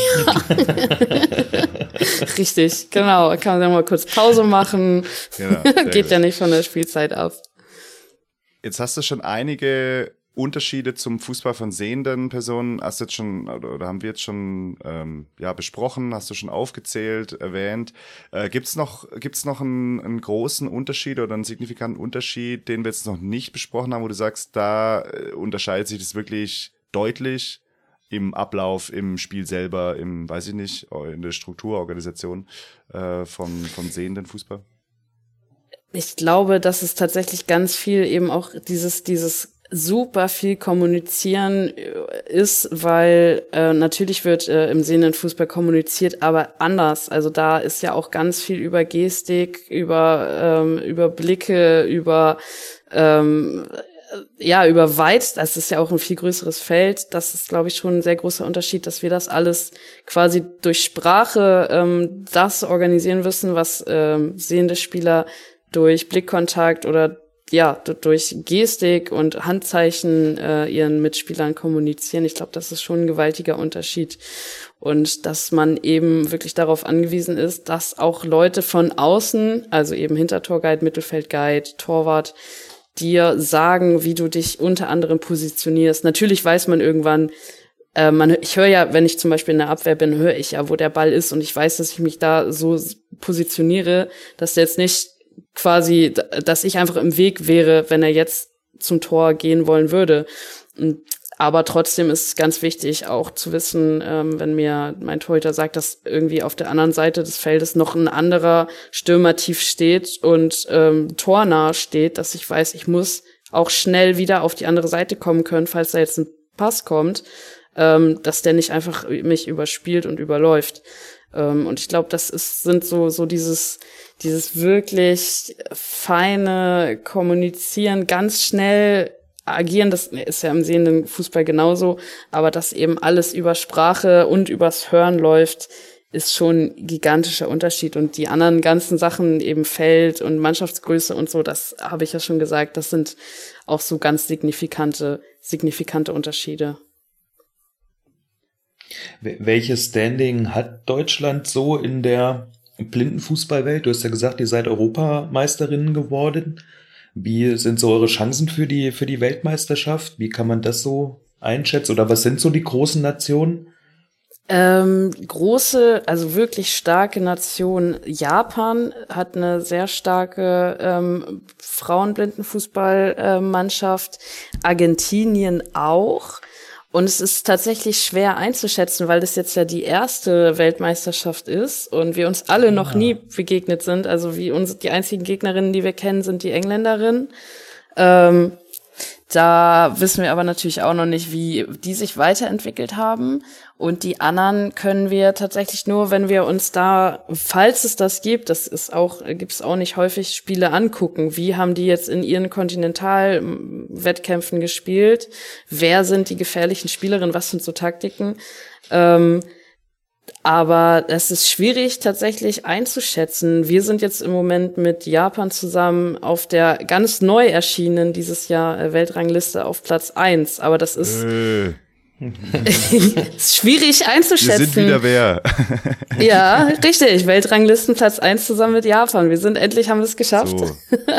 Richtig, genau. Da kann man dann mal kurz Pause machen. Genau, geht gut. ja nicht von der Spielzeit ab. Jetzt hast du schon einige Unterschiede zum Fußball von sehenden Personen hast du jetzt schon, oder haben wir jetzt schon ähm, ja besprochen, hast du schon aufgezählt, erwähnt. Äh, gibt's noch, gibt's noch einen, einen großen Unterschied oder einen signifikanten Unterschied, den wir jetzt noch nicht besprochen haben, wo du sagst, da äh, unterscheidet sich das wirklich deutlich im Ablauf, im Spiel selber, im, weiß ich nicht, in der Strukturorganisation äh, vom, vom sehenden Fußball? Ich glaube, dass es tatsächlich ganz viel eben auch dieses, dieses super viel kommunizieren ist, weil äh, natürlich wird äh, im sehenden Fußball kommuniziert, aber anders. Also da ist ja auch ganz viel über Gestik, über ähm, über Blicke, über ähm, ja über weit. Das ist ja auch ein viel größeres Feld. Das ist, glaube ich, schon ein sehr großer Unterschied, dass wir das alles quasi durch Sprache ähm, das organisieren müssen, was ähm, sehende Spieler durch Blickkontakt oder ja, durch Gestik und Handzeichen äh, ihren Mitspielern kommunizieren. Ich glaube, das ist schon ein gewaltiger Unterschied. Und dass man eben wirklich darauf angewiesen ist, dass auch Leute von außen, also eben Hintertorguide, Mittelfeldguide, Torwart, dir sagen, wie du dich unter anderem positionierst. Natürlich weiß man irgendwann, äh, man, ich höre ja, wenn ich zum Beispiel in der Abwehr bin, höre ich ja, wo der Ball ist und ich weiß, dass ich mich da so positioniere, dass der jetzt nicht quasi, dass ich einfach im Weg wäre, wenn er jetzt zum Tor gehen wollen würde. Aber trotzdem ist es ganz wichtig, auch zu wissen, ähm, wenn mir mein Torhüter sagt, dass irgendwie auf der anderen Seite des Feldes noch ein anderer Stürmer tief steht und ähm, tornah steht, dass ich weiß, ich muss auch schnell wieder auf die andere Seite kommen können, falls da jetzt ein Pass kommt, ähm, dass der nicht einfach mich überspielt und überläuft. Ähm, und ich glaube, das ist, sind so, so dieses, dieses wirklich feine Kommunizieren, ganz schnell agieren, das ist ja im sehenden Fußball genauso, aber dass eben alles über Sprache und übers Hören läuft, ist schon ein gigantischer Unterschied. Und die anderen ganzen Sachen, eben Feld und Mannschaftsgröße und so, das habe ich ja schon gesagt, das sind auch so ganz signifikante, signifikante Unterschiede. Welches Standing hat Deutschland so in der Blindenfußballwelt? Du hast ja gesagt, ihr seid Europameisterinnen geworden. Wie sind so eure Chancen für die, für die Weltmeisterschaft? Wie kann man das so einschätzen? Oder was sind so die großen Nationen? Ähm, große, also wirklich starke Nation. Japan hat eine sehr starke ähm, Frauenblindenfußballmannschaft. Argentinien auch. Und es ist tatsächlich schwer einzuschätzen, weil das jetzt ja die erste Weltmeisterschaft ist und wir uns alle noch nie begegnet sind. Also wie uns die einzigen Gegnerinnen, die wir kennen, sind die Engländerinnen. Ähm, da wissen wir aber natürlich auch noch nicht, wie die sich weiterentwickelt haben. Und die anderen können wir tatsächlich nur, wenn wir uns da, falls es das gibt, das ist auch, gibt's auch nicht häufig, Spiele angucken. Wie haben die jetzt in ihren Kontinentalwettkämpfen gespielt? Wer sind die gefährlichen Spielerinnen? Was sind so Taktiken? Ähm, aber es ist schwierig tatsächlich einzuschätzen. Wir sind jetzt im Moment mit Japan zusammen auf der ganz neu erschienenen dieses Jahr Weltrangliste auf Platz eins. Aber das ist äh. ist schwierig einzuschätzen. Wir sind wieder wer. Ja, richtig. Weltranglisten Platz eins zusammen mit Japan. Wir sind endlich, haben wir es geschafft. So.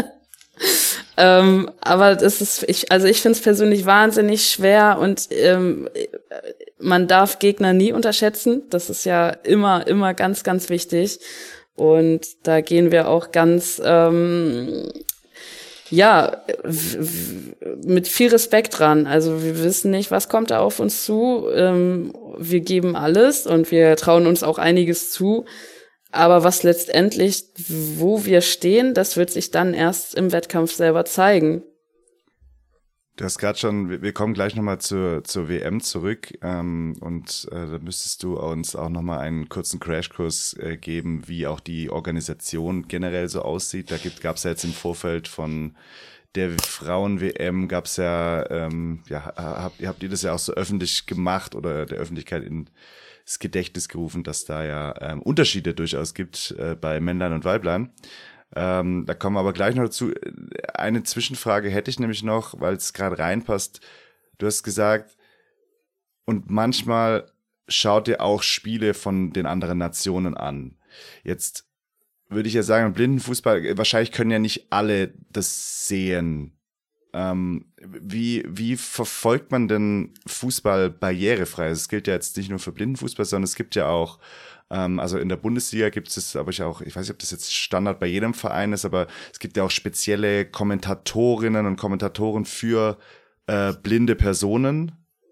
ähm, aber das ist, ich, also ich finde es persönlich wahnsinnig schwer und ähm, man darf Gegner nie unterschätzen. Das ist ja immer, immer ganz, ganz wichtig. Und da gehen wir auch ganz, ähm, ja, w- w- mit viel Respekt dran. Also wir wissen nicht, was kommt da auf uns zu. Ähm, wir geben alles und wir trauen uns auch einiges zu. Aber was letztendlich, wo wir stehen, das wird sich dann erst im Wettkampf selber zeigen. Du hast gerade schon, wir kommen gleich nochmal zur, zur W M zurück ähm, und äh, da müsstest du uns auch nochmal einen kurzen Crashkurs äh, geben, wie auch die Organisation generell so aussieht. Da gab es ja jetzt im Vorfeld von der Frauen-W M, gab es ja, ähm, ja habt, habt ihr das ja auch so öffentlich gemacht oder der Öffentlichkeit ins Gedächtnis gerufen, dass da ja ähm, Unterschiede durchaus gibt äh, bei Männlein und Weiblein. Ähm, da kommen wir aber gleich noch dazu. Eine Zwischenfrage hätte ich nämlich noch, weil es gerade reinpasst. Du hast gesagt, und manchmal schaut ihr auch Spiele von den anderen Nationen an. Jetzt würde ich ja sagen, im Blindenfußball, wahrscheinlich können ja nicht alle das sehen. Ähm, wie, wie verfolgt man denn Fußball barrierefrei? Das gilt ja jetzt nicht nur für Blindenfußball, sondern es gibt ja auch, ähm, also in der Bundesliga gibt es, aber ich auch, ich weiß nicht, ob das jetzt Standard bei jedem Verein ist, aber es gibt ja auch spezielle Kommentatorinnen und Kommentatoren für äh, blinde Personen.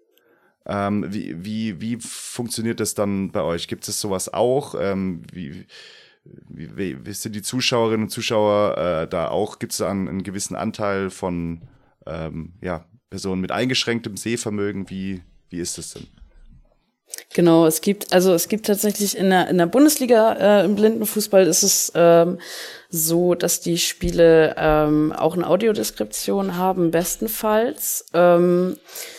Ähm, wie, wie, wie funktioniert das dann bei euch? Gibt es sowas auch? Ähm, wie, wie, wie, wie sind die Zuschauerinnen und Zuschauer äh, da auch? Gibt es da einen, einen gewissen Anteil von ähm, ja, Personen mit eingeschränktem Sehvermögen? Wie, wie ist das denn? Genau, es gibt, also es gibt tatsächlich in der, in der Bundesliga äh, im Blindenfußball ist es ähm, so, dass die Spiele ähm, auch eine Audiodeskription haben, bestenfalls. Ähm,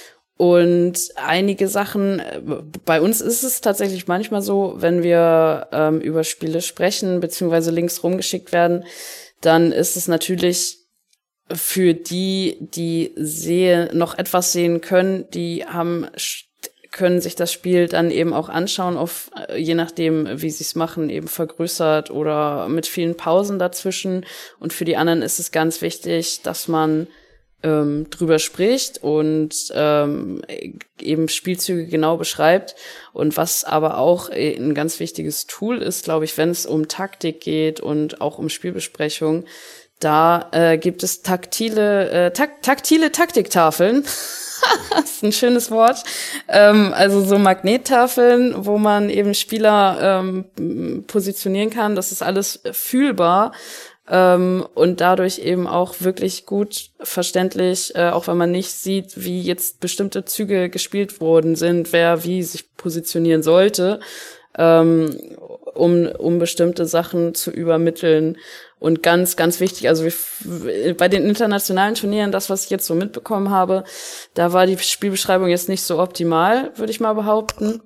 Und einige Sachen, bei uns ist es tatsächlich manchmal so, wenn wir ähm, über Spiele sprechen, beziehungsweise Links rumgeschickt werden, dann ist es natürlich für die, die sehen, noch etwas sehen können, die haben, können sich das Spiel dann eben auch anschauen, auf, je nachdem, wie sie es machen, eben vergrößert oder mit vielen Pausen dazwischen. Und für die anderen ist es ganz wichtig, dass man Ähm, drüber spricht und ähm, eben Spielzüge genau beschreibt. Und was aber auch ein ganz wichtiges Tool ist, glaube ich, wenn es um Taktik geht und auch um Spielbesprechung, da äh, gibt es taktile, äh, tak- taktile Taktiktafeln. Das ist ein schönes Wort. Ähm, also so Magnettafeln, wo man eben Spieler ähm, positionieren kann. Das ist alles fühlbar. Ähm, und dadurch eben auch wirklich gut verständlich, äh, auch wenn man nicht sieht, wie jetzt bestimmte Züge gespielt worden sind, wer wie sich positionieren sollte, ähm, um um bestimmte Sachen zu übermitteln. Und ganz, ganz wichtig, also wir, bei den internationalen Turnieren, das, was ich jetzt so mitbekommen habe, da war die Spielbeschreibung jetzt nicht so optimal, würde ich mal behaupten.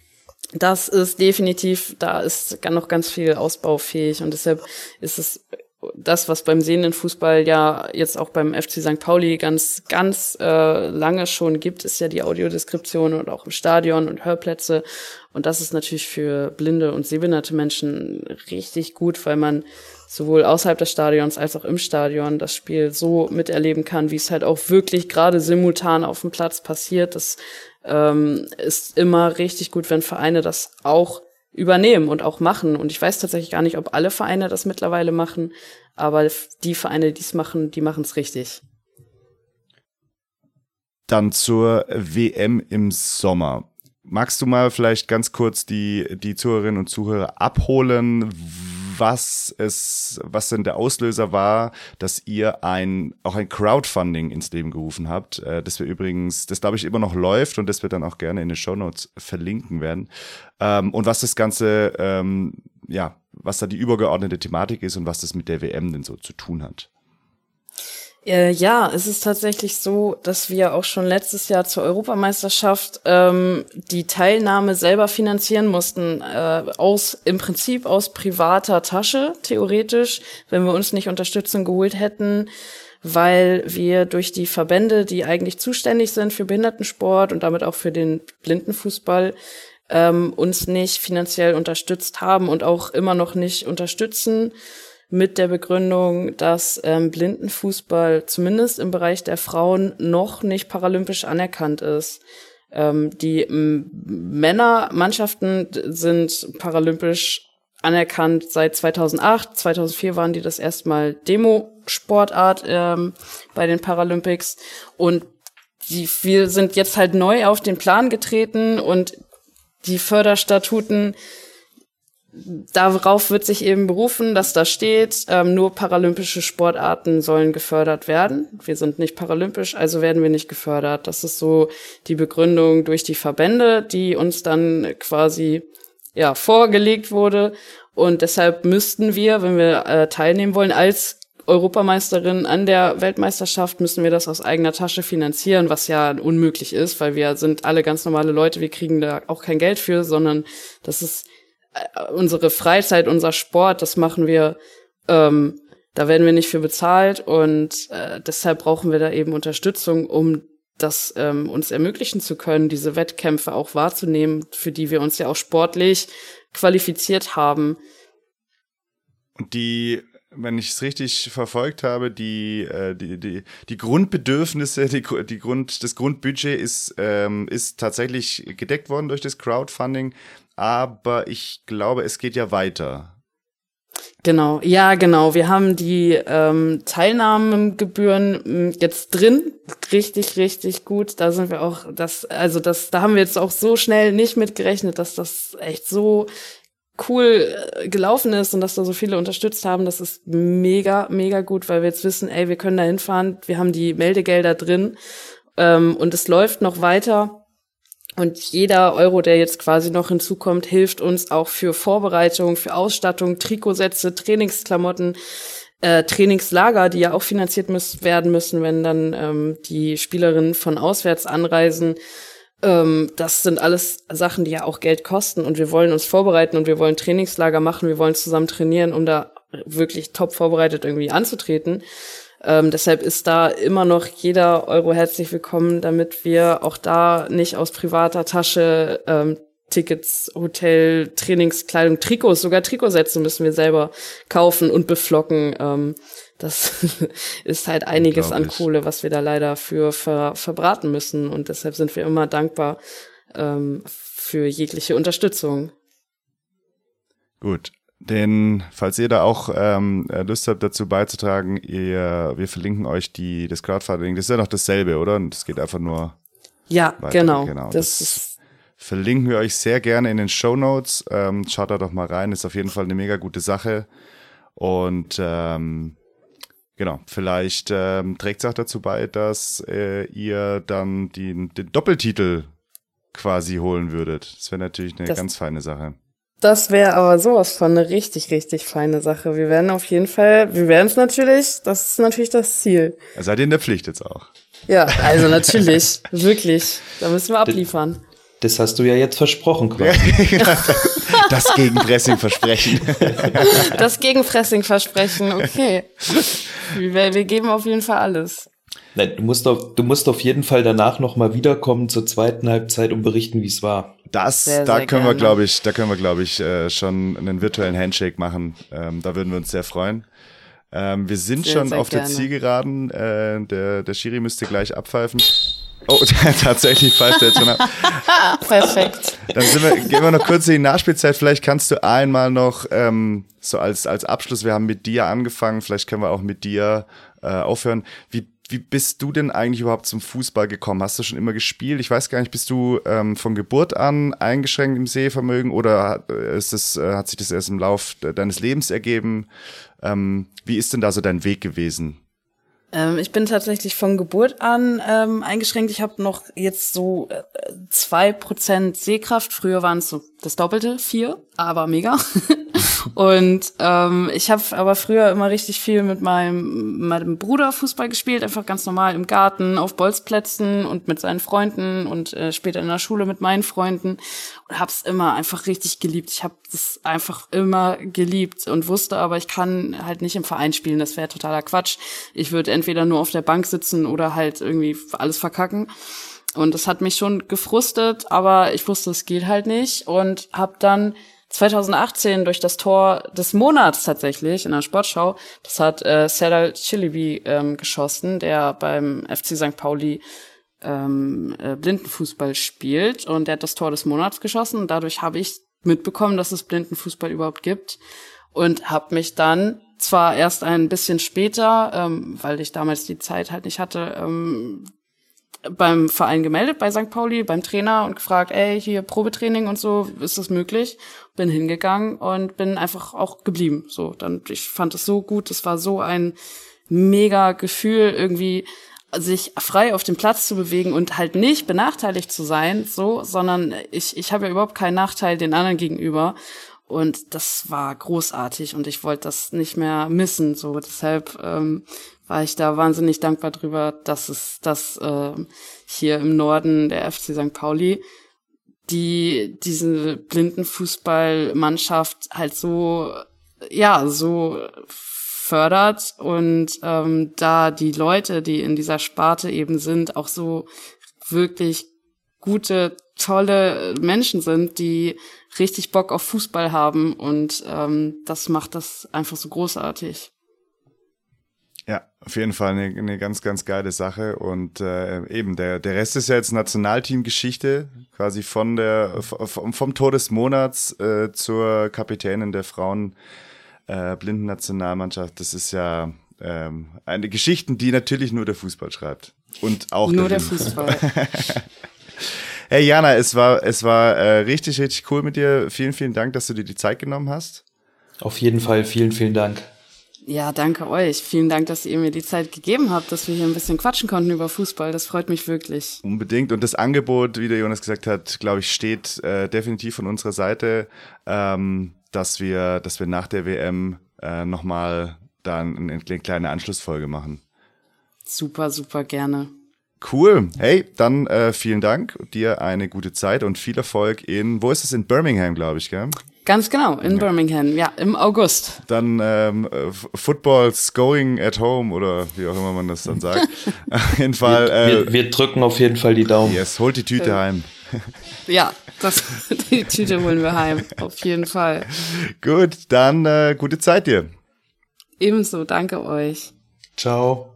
Das ist definitiv, da ist noch ganz viel ausbaufähig und deshalb ist es das, was beim sehenden Fußball ja jetzt auch beim F C Sankt Pauli ganz, ganz äh, lange schon gibt, ist ja die Audiodeskription und auch im Stadion und Hörplätze. Und das ist natürlich für blinde und sehbehinderte Menschen richtig gut, weil man sowohl außerhalb des Stadions als auch im Stadion das Spiel so miterleben kann, wie es halt auch wirklich gerade simultan auf dem Platz passiert. Das ähm, ist immer richtig gut, wenn Vereine das auch übernehmen und auch machen. Und ich weiß tatsächlich gar nicht, ob alle Vereine das mittlerweile machen, aber die Vereine, die es machen, die machen es richtig. Dann zur W M im Sommer. Magst du mal vielleicht ganz kurz die, die Zuhörerinnen und Zuhörer abholen, was es, was denn der Auslöser war, dass ihr ein, auch ein Crowdfunding ins Leben gerufen habt, äh, das wir übrigens, das glaube ich immer noch läuft und das wir dann auch gerne in den Shownotes verlinken werden. Ähm, und was das Ganze, ähm, ja, was da die übergeordnete Thematik ist und was das mit der W M denn so zu tun hat. Äh, ja, es ist tatsächlich so, dass wir auch schon letztes Jahr zur Europameisterschaft ähm, die Teilnahme selber finanzieren mussten, äh, aus im Prinzip aus privater Tasche, theoretisch, wenn wir uns nicht Unterstützung geholt hätten, weil wir durch die Verbände, die eigentlich zuständig sind für Behindertensport und damit auch für den Blindenfußball, ähm, uns nicht finanziell unterstützt haben und auch immer noch nicht unterstützen, mit der Begründung, dass ähm, Blindenfußball zumindest im Bereich der Frauen noch nicht paralympisch anerkannt ist. Ähm, die m- Männermannschaften sind paralympisch anerkannt seit zweitausendacht. zweitausendvier waren die das erste Mal Demo-Sportart ähm, bei den Paralympics. Und die, wir sind jetzt halt neu auf den Plan getreten und die Förderstatuten, darauf wird sich eben berufen, dass da steht, ähm, nur paralympische Sportarten sollen gefördert werden. Wir sind nicht paralympisch, also werden wir nicht gefördert. Das ist so die Begründung durch die Verbände, die uns dann quasi ja vorgelegt wurde. Und deshalb müssten wir, wenn wir äh, teilnehmen wollen, als Europameisterin an der Weltmeisterschaft, müssen wir das aus eigener Tasche finanzieren, was ja unmöglich ist, weil wir sind alle ganz normale Leute, wir kriegen da auch kein Geld für, sondern das ist unsere Freizeit, unser Sport, das machen wir, ähm, da werden wir nicht für bezahlt und äh, deshalb brauchen wir da eben Unterstützung, um das ähm, uns ermöglichen zu können, diese Wettkämpfe auch wahrzunehmen, für die wir uns ja auch sportlich qualifiziert haben. Und die wenn ich es richtig verfolgt habe, die, äh, die, die, die Grundbedürfnisse, die, die Grund, das Grundbudget ist, ähm, ist tatsächlich gedeckt worden durch das Crowdfunding, aber ich glaube, es geht ja weiter. Genau, ja, genau. Wir haben die ähm, Teilnahmegebühren jetzt drin, richtig, richtig gut. Da sind wir auch, das, also das, da haben wir jetzt auch so schnell nicht mit gerechnet, dass das echt so cool gelaufen ist und dass da so viele unterstützt haben. Das ist mega, mega gut, weil wir jetzt wissen, ey, wir können da hinfahren. Wir haben die Meldegelder drin ähm, und es läuft noch weiter. Und jeder Euro, der jetzt quasi noch hinzukommt, hilft uns auch für Vorbereitung, für Ausstattung, Trikotsätze, Trainingsklamotten, äh, Trainingslager, die ja auch finanziert müssen, werden müssen, wenn dann ähm, die Spielerinnen von auswärts anreisen. Ähm, das sind alles Sachen, die ja auch Geld kosten. Und wir wollen uns vorbereiten und wir wollen Trainingslager machen, wir wollen zusammen trainieren, um da wirklich top vorbereitet irgendwie anzutreten. Ähm, deshalb ist da immer noch jeder Euro herzlich willkommen, damit wir auch da nicht aus privater Tasche ähm, Tickets, Hotel, Trainingskleidung, Trikots, sogar Trikotsätze müssen wir selber kaufen und beflocken. Ähm, das ist halt einiges an Kohle, was wir da leider für ver- verbraten müssen. Und deshalb sind wir immer dankbar ähm, für jegliche Unterstützung. Gut. Denn, falls ihr da auch ähm, Lust habt, dazu beizutragen, ihr, wir verlinken euch die, das Crowdfunding. Das ist ja noch dasselbe, oder? Und das geht einfach nur Ja, weiter. genau. genau. Das, das ist verlinken wir euch sehr gerne in den Shownotes. Ähm, schaut da doch mal rein. Ist auf jeden Fall eine mega gute Sache. Und ähm, genau, vielleicht ähm, trägt es auch dazu bei, dass äh, ihr dann die, den Doppeltitel quasi holen würdet. Das wäre natürlich eine Das- ganz feine Sache. Das wäre aber sowas von eine richtig, richtig feine Sache. Wir werden auf jeden Fall, wir werden es natürlich, das ist natürlich das Ziel. Seid ihr in der Pflicht jetzt auch? Ja, also natürlich, wirklich. Da müssen wir abliefern. Das hast du ja jetzt versprochen quasi. Das Gegenpressing-Versprechen. Das Gegenpressing-Versprechen, okay. Wir, wir geben auf jeden Fall alles. Nein, du musst auf, du musst auf jeden Fall danach nochmal wiederkommen zur zweiten Halbzeit und berichten, wie es war. Das, Sehr, da sehr können wir, gerne. glaube ich, da können wir, glaube ich, äh, schon einen virtuellen Handshake machen. Ähm, da würden wir uns sehr freuen. Ähm, wir sind Sehr, schon sehr auf der gerne. Zielgeraden. Äh, der, der Schiri müsste gleich abpfeifen. Oh, tatsächlich pfeift er jetzt schon ab. Perfekt. Dann sind wir, gehen wir noch kurz in die Nachspielzeit. Vielleicht kannst du einmal noch ähm, so als als Abschluss, wir haben mit dir angefangen, vielleicht können wir auch mit dir äh, aufhören. Wie wie bist du denn eigentlich überhaupt zum Fußball gekommen? Hast du schon immer gespielt? Ich weiß gar nicht, bist du ähm, von Geburt an eingeschränkt im Sehvermögen oder hat, ist das, äh, hat sich das erst im Lauf de- deines Lebens ergeben? Ähm, wie ist denn da so dein Weg gewesen? Ähm, ich bin tatsächlich von Geburt an ähm, eingeschränkt. Ich habe noch jetzt so äh, zwei Prozent Sehkraft. Früher waren es so das Doppelte, vier, aber mega. Und ähm, ich habe aber früher immer richtig viel mit meinem, meinem Bruder Fußball gespielt, einfach ganz normal im Garten, auf Bolzplätzen und mit seinen Freunden und äh, später in der Schule mit meinen Freunden und hab's immer einfach richtig geliebt. Ich habe das einfach immer geliebt und wusste aber, ich kann halt nicht im Verein spielen, das wäre totaler Quatsch. Ich würde entweder nur auf der Bank sitzen oder halt irgendwie alles verkacken. Und das hat mich schon gefrustet, aber ich wusste, es geht halt nicht und habe dann zwanzig achtzehn durch das Tor des Monats tatsächlich in der Sportschau, das hat äh, Serdar Çelebi ähm, geschossen, der beim F C Sankt Pauli ähm, äh, Blindenfußball spielt und der hat das Tor des Monats geschossen und dadurch habe ich mitbekommen, dass es Blindenfußball überhaupt gibt und habe mich dann zwar erst ein bisschen später, ähm, weil ich damals die Zeit halt nicht hatte, ähm, beim Verein gemeldet, bei Sankt Pauli, beim Trainer und gefragt, ey, hier Probetraining und so, ist das möglich? Bin hingegangen und bin einfach auch geblieben. So, dann, ich fand es so gut, es war so ein mega Gefühl, irgendwie sich frei auf dem Platz zu bewegen und halt nicht benachteiligt zu sein, so, sondern ich, ich habe ja überhaupt keinen Nachteil den anderen gegenüber. Und das war großartig und ich wollte das nicht mehr missen. So, deshalb ähm, war ich da wahnsinnig dankbar drüber, dass es das äh, hier im Norden der F C Sankt Pauli die diese Blindenfußballmannschaft halt so ja so fördert und ähm, da die Leute, die in dieser Sparte eben sind, auch so wirklich gute, tolle Menschen sind, die richtig Bock auf Fußball haben und ähm, das macht das einfach so großartig. Ja, auf jeden Fall eine, eine ganz, ganz geile Sache und äh, eben, der, der Rest ist ja jetzt Nationalteamgeschichte, quasi von der, vom, vom Tor des Monats äh, zur Kapitänin der Frauen äh, Blindennationalmannschaft. Das ist ja ähm, eine Geschichte, die natürlich nur der Fußball schreibt und auch nur der, der Fußball. Hey Jana, es war, es war äh, richtig, richtig cool mit dir. Vielen, vielen Dank, dass du dir die Zeit genommen hast. Auf jeden Fall, vielen, vielen Dank. Ja, danke euch. Vielen Dank, dass ihr mir die Zeit gegeben habt, dass wir hier ein bisschen quatschen konnten über Fußball. Das freut mich wirklich. Unbedingt. Und das Angebot, wie der Jonas gesagt hat, glaube ich, steht äh, definitiv von unserer Seite, ähm, dass wir, dass wir nach der W M äh, nochmal dann eine, eine kleine Anschlussfolge machen. Super, super gerne. Cool. Hey, dann äh, vielen Dank. Dir eine gute Zeit und viel Erfolg in, wo ist es? In Birmingham, glaube ich, gell? Ganz genau, in ja. Birmingham, ja, im August. Dann ähm, Football's going at home oder wie auch immer man das dann sagt. Auf jeden Fall. Wir, äh, wir, wir drücken auf jeden Fall die Daumen. Yes, holt die Tüte äh, heim. Ja, das, die Tüte holen wir heim, auf jeden Fall. Gut, dann äh, gute Zeit dir. Ebenso, danke euch. Ciao.